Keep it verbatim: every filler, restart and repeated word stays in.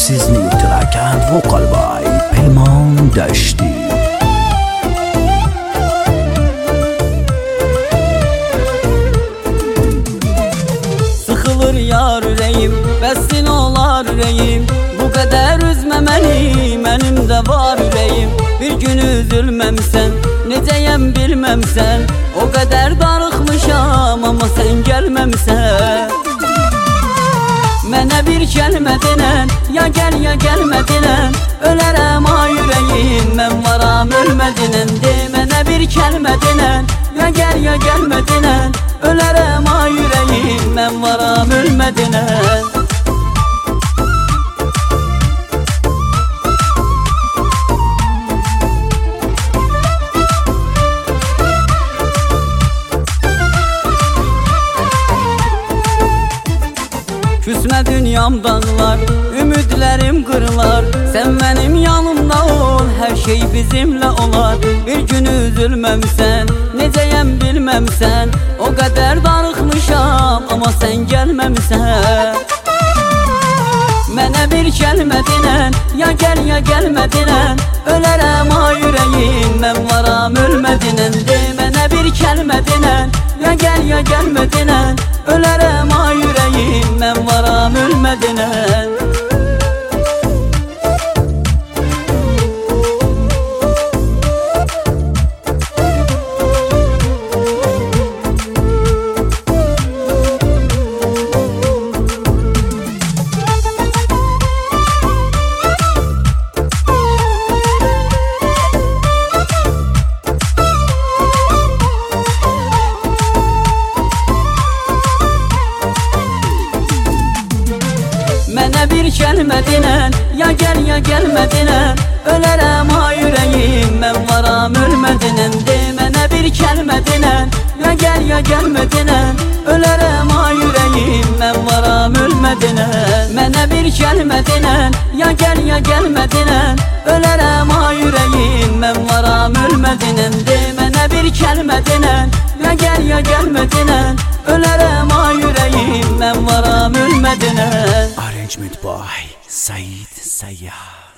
sizni yuturarkən vokal bay Peyman Dəşti. Sıxılır yar ürəyim, bəsin olar ürəyim. Bu qədər üzməməli, mənim də var ürəyim. Bir gün üzülməmsən, necəyəm bilməmsən. O qədər darıxmışam, amma sən gəlməmsən. Mənə bir kəlmə denən, ya gəl ya gəlmə denən. Ölərəm ay ürəyim, mən varam ölmədinən. De mənə bir kəlmə denən, ya gəl ya gəlmə denən. Ölərəm ay ürəyim, mən varam ölmədinən. Küsmə dünyam dağlar, ümidlərim qırlar. Sən mənim yanımda ol, hər şey bizimlə olar. Bir gün üzülməmsən, necəyəm bilməmsən. O qədər darıxmışam, amma sən gəlməmsən. Mənə bir kəlmə denən, ya gəl ya gəlmə denən. Ölərəm ay ürəyim, mən varam ölmədinən. De mənə bir kəlmə denən, ya gəl ya gəlmə denən. Ölərəm ay ürəyim, mən varam ölmədinən. Mənə bir kəlmə denən, ya gəl ya gəlmə denən. Ölərəm ay ürəyim, mən varam ölmədinən. De mənə bir kəlmə denən, ya gəl ya gəlmə denən. Ölərəm ay ürəyim, mən varam ölmədinən. Mənə bir kəlmə denən, ya gəl ya gəlmə denən. Ölərəm ay ürəyim, mən varam ölmədinən. De mənə bir kəlmə denən, ya gəl ya gəlmə denən. Ölərəm ay ürəyim, mən varam ölmədinən. Arrangement by Said Sayyar.